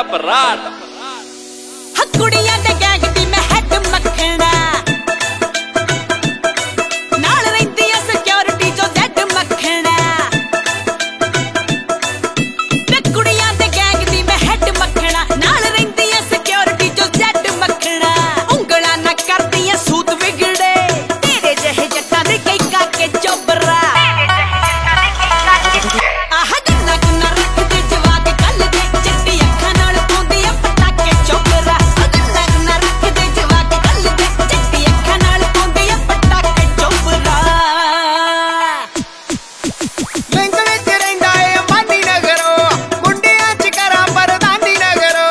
ਬਰਾੜ ਕੁੜੀਆਂ ਦੇ ਗੈਂਗ ਦੀ ਮੈਂ ਹੈਡ ਮੱਖਣਾ ਨਾਲ ਰਹਿੰਦੀ ਐ ਸਿਕਿਉਰਿਟੀ ਜੋ ਜ਼ੈਡ ਮੱਖਣਾ ਤੇ ਕੁੜੀਆਂ ਦੇ ਗੈਂਗ ਦੀ ਮੈਂ ਹੈਡ ਮੱਖਣਾ ਨਾਲ ਰਹਿੰਦੀ ਐ ਸਿਕਿਉਰਿਟੀ ਜੋ ਜ਼ੈਡ ਮੱਖਣਾ ਉਂਗਲਾਂ ਨਾ ਕਰਦੀਆਂ ਸੂਤ ਵਿਗੜੇ ਤੇਰੇ ਜਿਹੇ ਜੱਟਾਂ ਦੇ ਕਈ ਕਾਕੇ ਚੋਬਰਾ ਆਹ ਗੰਨਾ ਗੁੰਨਾ ਰੱਖਦੇ ਜਵਾਕ ਕੱਲ ਦੇ ਚਿੱਟੀ ਅੱਖਾਂ ਨਾਲ ਪਾਉਂਦੀ ਆ ਪਟਾਕੇ ਚੋਬਰਾ ਗੰਨਾ ਗੁੰਨਾ ਰੱਖਦੇ ਜਵਾਕ ਕੱਲ ਦੇ ਚਿੱਟੀ ਅੱਖਾਂ ਨਾਲ ਪਾਉਂਦੀ ਆ ਪਟਾਕੇ ਚੋਬਰਾ ਲਿੰਕ ਵਿੱਚ ਰਹਿੰਦਾ ਏ ਅੰਬਾਨੀ ਨਗਰੋ ਮੁੰਡਿਆਂ ਚ ਕਰਾਂ ਪ੍ਰਧਾਨੀ ਨਗਰੋ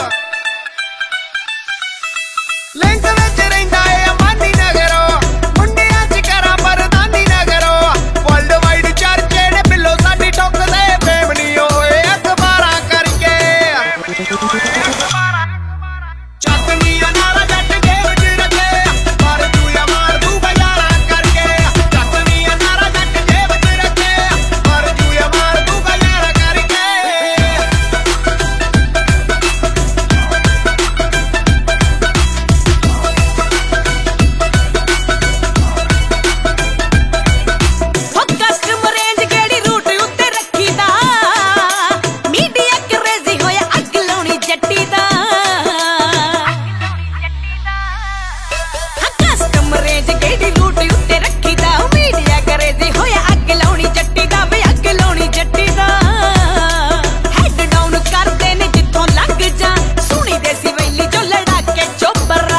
ਲਿੰਕ ਵਿੱਚ ਰਹਿੰਦਾ ਏ ਅੰਬਾਨੀ ਨਗਰੋ ਮੁੰਡਿਆਂ ਚ ਕਰਾਂ ਪ੍ਰਧਾਨੀ ਨਗਰੋ ਵਰਲਡ ਵਾਈਡ ਚਰਚੇ ਨੇ ਬਿੱਲੋ ਸਾਡੀ ਠੁੱਕਦੇ ਫੇਮ ਨਹੀਂ ਹੋਏ ਅਖਬਾਰਾਂ ਕਰਕੇ ਚਟਨੀਆਂ ਨਾਲ ਜੱਟ ਜੇਬ ਚ ਰੱਖੇ ਪਰ ਚੂਇਆ ਮਾਰ ਦੂ ਬਜ਼ਾਰਾਂ ਕਰਕੇ ਚਟਨੀਆਂ ਨਾਲ ਜੱਟ ਜੇਬ ਚ ਰੱਖੇ ਪਰ ਚੂਇਆ ਮਾਰ ਦੂ ਬਜ਼ਾਰਾਂ ਕਰਕੇ ਹੋ ਕਸਟਮ ਰੇਂਜ ਕਿਹੜੀ ਰੂਟ ਉੱਤੇ ਰੱਖੀਦਾ ਮੀਡੀਆ ਕਰੇਜ਼ੀ ਹੋਇਆ ਅੱਗ ਲਾਉਣੀ ਜੱਟੀ ਦਾ ਕਸਟਮ ਰੇਂਜ ਕਿਹੜੀ ਰੂਟ ਉੱਤੇ ਰੱਖੀਦਾ ਮੀਡੀਆ ਕਰੇਜ਼ੀ ਹੋਇਆ ਅੱਗ ਲਾਉਣੀ ਜੱਟੀ ਦਾ ਵੇ ਅੱਗ ਲਾਉਣੀ ਜੱਟੀ ਦਾ ਹੈਡ ਡਾਊਨ ਕਰਦੇ ਨੇ ਜਿੱਥੋਂ ਲੰਘ ਜਾ ਸੁਣੀ ਦੇਸੀ ਵੈਲੀ ਚੋਂ ਲੜਾ ਕੇ ਚੋਬਰਾ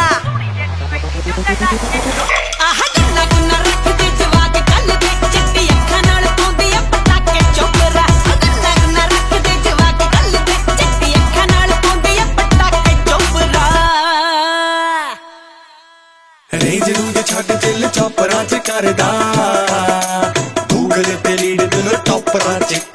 ਆਹ ਗੰਨਾ ਗੁੰਨਾ ਰੱਖਦੇ ਜਵਾਕ ਕੱਲ ਦੇ ਚਿੱਟੀ ਅੱਖਾਂ ਨਾਲ ਪਾਉਂਦੀ ਆ ਪਟਾਕੇ ਚੋਬਰਾ ਗੰਨਾ ਗੁੰਨਾ ਰੱਖਦੇ ਜਵਾਕ ਕੱਲ ਦੇ ਚਿੱਟੀ ਅੱਖਾਂ ਨਾਲ ਪਾਉਂਦੀ ਆ ਪਟਾਕੇ ਚੋਬਰਾ ਰੇਂਜ ਰੂਜ ਛੱਡ ਦਿਲ ਚੌਪਰਾਂ ਚ ਕਰਦਾ ਗੂਗਲ ਤੇ ਲੀਡ ਦਿਲ ਟੌਪਰਾਂ ਚ